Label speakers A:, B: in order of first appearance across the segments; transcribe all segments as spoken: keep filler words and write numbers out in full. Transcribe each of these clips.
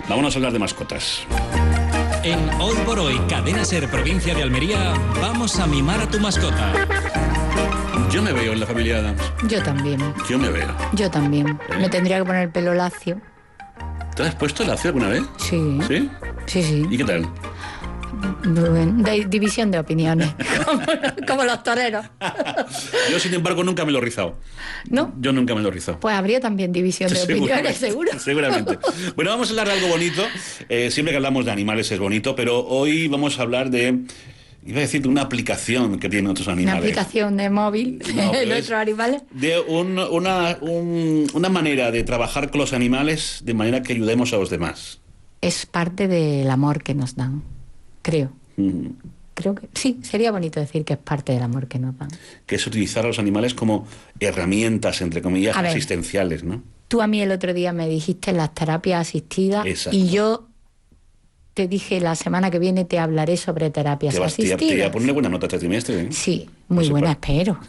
A: Vámonos a hablar de mascotas.
B: En Hoy por Hoy, Cadena Ser, provincia de Almería, vamos a mimar a tu mascota.
A: Yo me veo en la familia Adams.
C: Yo también.
A: Yo me veo.
C: Yo también.
A: ¿Eh?
C: Me tendría que poner el pelo lacio.
A: ¿Te has puesto lacio alguna vez?
C: Sí.
A: ¿Sí?
C: Sí, sí.
A: ¿Y qué tal?
C: Muy bien. De división de opiniones. como, como los toreros.
A: Yo, sin embargo, nunca me lo he rizado.
C: ¿No?
A: Yo nunca me lo he rizado.
C: Pues habría también división de opiniones, seguro.
A: Seguramente. Bueno, vamos a hablar de algo bonito. Eh, siempre que hablamos de animales es bonito, pero hoy vamos a hablar de... Iba a decir de una aplicación que tienen otros animales.
C: Una aplicación de móvil
A: No,
C: de
A: es
C: nuestros animales.
A: De un, una, un, una manera de trabajar con los animales de manera que ayudemos a los demás.
C: Es parte del amor que nos dan, creo.
A: Mm.
C: Creo que sí, sería bonito decir que es parte del amor que nos dan.
A: Que es utilizar a los animales como herramientas, entre comillas,
C: A ver,
A: asistenciales, ¿no?
C: Tú a mí el otro día me dijiste las terapias asistidas.
A: Exacto.
C: Y yo te dije la semana que viene te hablaré sobre terapias
A: Te vas,
C: asistidas.
A: te, te voy a poner buena nota este trimestre, ¿eh?
C: Sí, muy
A: No
C: buena,
A: sé
C: espero.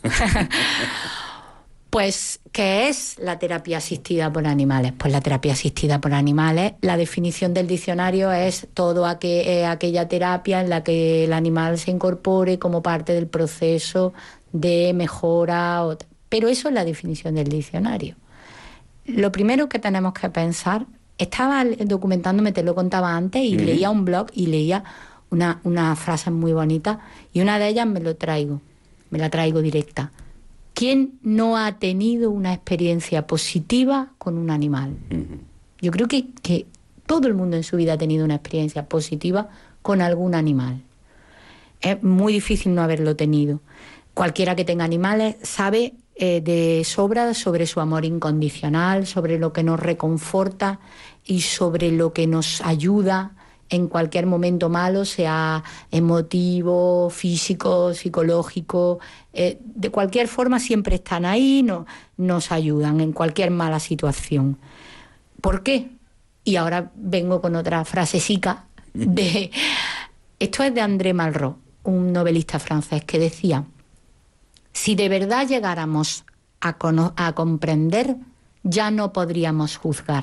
C: Pues, ¿qué es la terapia asistida por animales? Pues la terapia asistida por animales, la definición del diccionario es todo aqu- eh, aquella terapia en la que el animal se incorpore como parte del proceso de mejora. O t- Pero eso es la definición del diccionario. Lo primero que tenemos que pensar, estaba documentándome, te lo contaba antes, y
A: Uh-huh.
C: leía un blog y leía una, una frase muy bonita, y una de ellas me lo traigo, me la traigo directa. ¿Quién no ha tenido una experiencia positiva con un animal?
A: Uh-huh.
C: Yo creo que, que todo el mundo en su vida ha tenido una experiencia positiva con algún animal. Es muy difícil no haberlo tenido. Cualquiera que tenga animales sabe eh, de sobra sobre su amor incondicional, sobre lo que nos reconforta y sobre lo que nos ayuda en cualquier momento malo, sea emotivo, físico, psicológico, eh, de cualquier forma siempre están ahí, no, nos ayudan en cualquier mala situación. ¿Por qué? Y ahora vengo con otra frasecica de... Esto es de André Malraux, un novelista francés, que decía: si de verdad llegáramos a, cono- a comprender, ya no podríamos juzgar.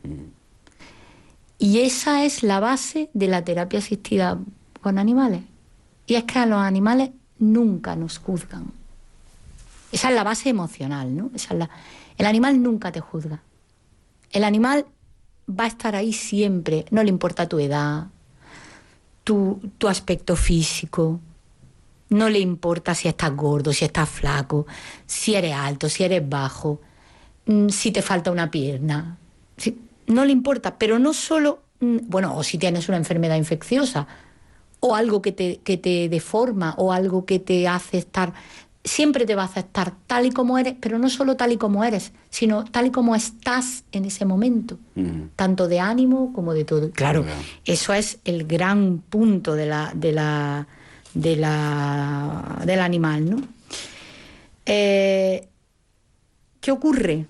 C: Y esa es la base de la terapia asistida con animales. Y es que a los animales nunca nos juzgan. Esa es la base emocional, ¿no? Esa es la... El animal nunca te juzga. El animal va a estar ahí siempre, no le importa tu edad, tu, tu aspecto físico, no le importa si estás gordo, si estás flaco, si eres alto, si eres bajo, si te falta una pierna. Si... No le importa, pero no solo, bueno, o si tienes una enfermedad infecciosa, o algo que te, que te deforma, o algo que te hace estar... Siempre te va a aceptar tal y como eres, pero no solo tal y como eres, sino tal y como estás en ese momento, uh-huh. tanto de ánimo como de todo. Claro, uh-huh. Eso es el gran punto de la, de la, de la, del animal, ¿no? Eh, ¿Qué ocurre?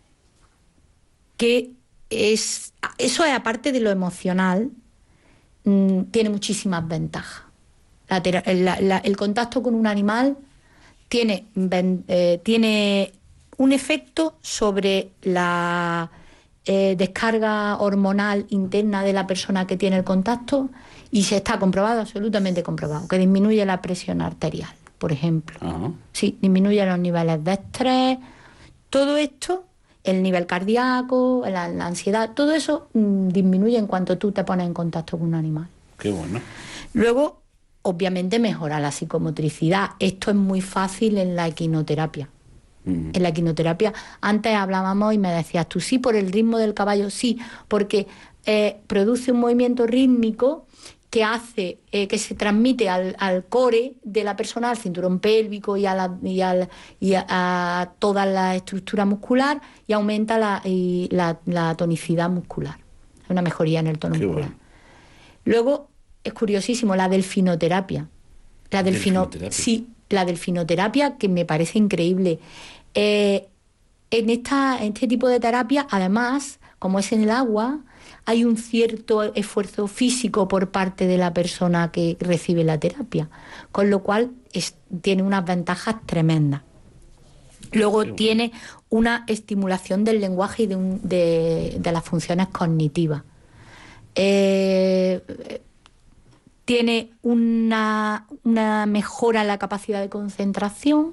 C: Que es, eso es, aparte de lo emocional, mmm, tiene muchísimas ventajas. La, la, la, el contacto con un animal tiene, eh, tiene un efecto sobre la eh, descarga hormonal interna de la persona que tiene el contacto, y se está comprobado, absolutamente comprobado, que disminuye la presión arterial, por ejemplo. Uh-huh. Sí, disminuye los niveles de estrés, todo esto, el nivel cardíaco, la, la ansiedad, todo eso mmm, disminuye en cuanto tú te pones en contacto con un animal.
A: Qué bueno.
C: Luego, obviamente mejora la psicomotricidad. Esto es muy fácil en la equinoterapia. Mm. En la equinoterapia, antes hablábamos y me decías tú, sí, por el ritmo del caballo, sí, porque eh, produce un movimiento rítmico que hace, eh, que se transmite al, al core de la persona, al cinturón pélvico y a, la, y al, y a, a toda la estructura muscular, y aumenta la, y la, la tonicidad muscular. Es una mejoría en el tono Qué muscular. Bueno. Luego, es curiosísimo, la delfinoterapia. La delfino, delfinoterapia. Sí, la delfinoterapia, que me parece increíble. Eh, en, esta, en este tipo de terapia, además, como es en el agua, hay un cierto esfuerzo físico por parte de la persona que recibe la terapia, con lo cual es, tiene unas ventajas tremendas. Luego sí, tiene una estimulación del lenguaje y de, un, de, de las funciones cognitivas. eh, tiene una, una mejora en la capacidad de concentración.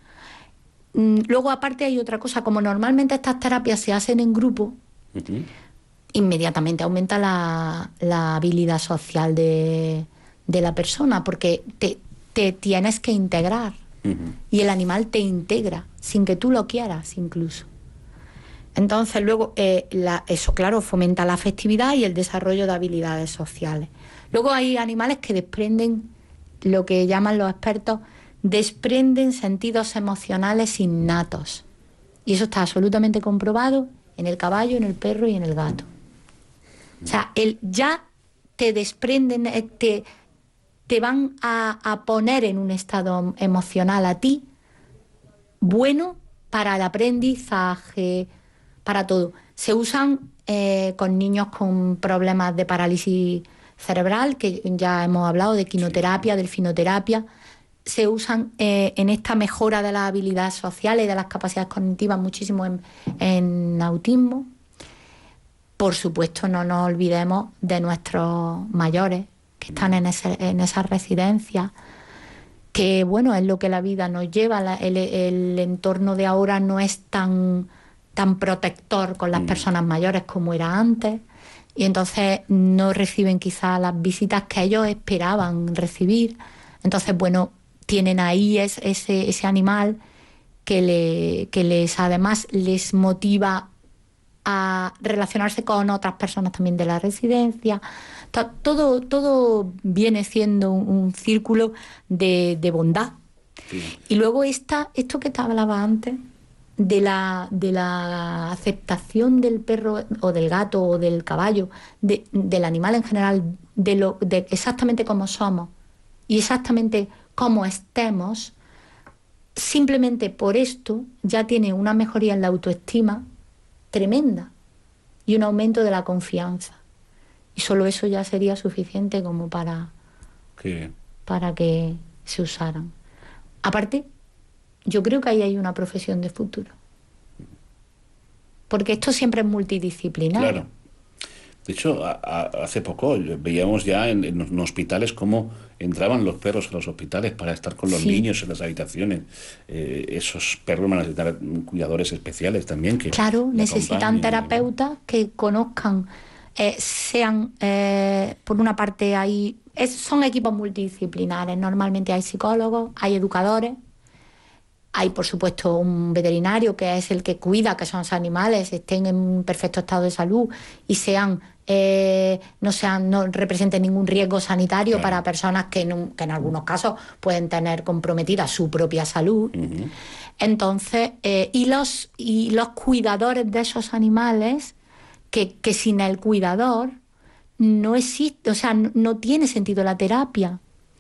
C: Luego, aparte, hay otra cosa, como normalmente estas terapias se hacen en grupo, uh-huh. inmediatamente aumenta la, la habilidad social de, de la persona, porque te, te tienes que integrar, uh-huh. y el animal te integra, sin que tú lo quieras incluso. Entonces, luego, eh, la, eso, claro, fomenta la afectividad y el desarrollo de habilidades sociales. Luego hay animales que desprenden lo que llaman los expertos, desprenden sentidos emocionales innatos. Y eso está absolutamente comprobado en el caballo, en el perro y en el gato. O sea, el, ya te desprenden, te, te van a, a poner en un estado emocional a ti bueno para el aprendizaje, para todo. Se usan eh, con niños con problemas de parálisis cerebral, que ya hemos hablado de quinoterapia, delfinoterapia. Se usan eh, en esta mejora de las habilidades sociales y de las capacidades cognitivas muchísimo en, en autismo. Por supuesto, no nos olvidemos de nuestros mayores que están en, ese, en esas residencias, que bueno, es lo que la vida nos lleva. La, el, el entorno de ahora no es tan, tan protector con las personas mayores como era antes, y entonces no reciben quizás las visitas que ellos esperaban recibir. Entonces, bueno, tienen ahí es, ese, ese animal que, le, que les además les motiva a relacionarse con otras personas también de la residencia. Todo, todo viene siendo un, un círculo de, de bondad. Sí. Y luego esta, esto que te hablaba antes, de la, de la aceptación del perro o del gato o del caballo, de, del animal en general, de, lo, de exactamente cómo somos y exactamente cómo estemos, simplemente por esto ya tiene una mejoría en la autoestima tremenda y un aumento de la confianza. Y solo eso ya sería suficiente como para,
A: sí.
C: para que se usaran. Aparte, yo creo que ahí hay una profesión de futuro. Porque esto siempre es multidisciplinar.
A: Claro. De hecho, a, a, hace poco veíamos ya en, en los hospitales cómo entraban los perros a los hospitales para estar con los sí. niños en las habitaciones. Eh, esos perros van a necesitar cuidadores especiales también. Que
C: claro, necesitan terapeutas, ¿no?, que conozcan, eh, sean, eh, por una parte, hay, es, son equipos multidisciplinares. Normalmente hay psicólogos, hay educadores. Hay, por supuesto, un veterinario que es el que cuida que esos animales estén en perfecto estado de salud y sean eh, no sean no representen ningún riesgo sanitario, claro, para personas que en, que en algunos casos pueden tener comprometida su propia salud. Uh-huh. Entonces, eh, y los y los cuidadores de esos animales, que, que sin el cuidador no existe, o sea, no, no tiene sentido la terapia,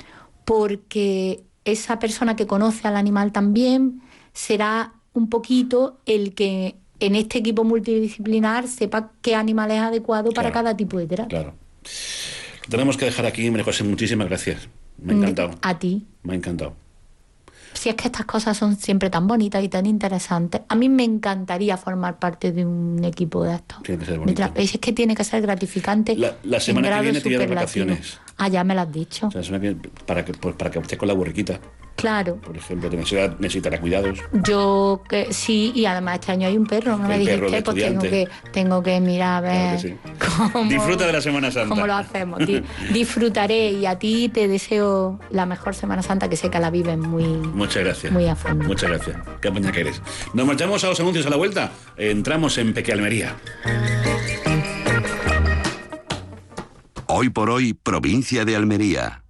C: porque esa persona que conoce al animal también será un poquito el que en este equipo multidisciplinar sepa qué animal es adecuado, claro, para cada tipo de terapia.
A: Claro. Lo tenemos que dejar aquí, María José. Muchísimas gracias. Me ha encantado.
C: A ti.
A: Me ha encantado.
C: Si es que estas cosas son siempre tan bonitas y tan interesantes. A mí me encantaría formar parte de un equipo de estos.
A: Tiene que ser bonito.
C: Es que tiene que ser gratificante.
A: La, la semana que viene te llevo de vacaciones.
C: Ah, ya me lo has dicho.
A: O sea, la semana que viene, para que, pues, para que estés con la burriquita.
C: Claro.
A: Por ejemplo, necesitará, necesitará cuidados.
C: Yo que sí, y además este año hay un perro, no me dijiste, pues tengo que, tengo que mirar a ver.
A: Claro que sí. Cómo, disfruta de la Semana Santa.
C: Cómo lo hacemos. Di, disfrutaré, y a ti te deseo la mejor Semana Santa, que sé que la vives muy.
A: Muchas gracias.
C: Muy a fondo.
A: Muchas gracias. Qué paña que eres. Nos marchamos a los anuncios a la vuelta. Entramos en Peque Almería.
D: Hoy por hoy, provincia de Almería.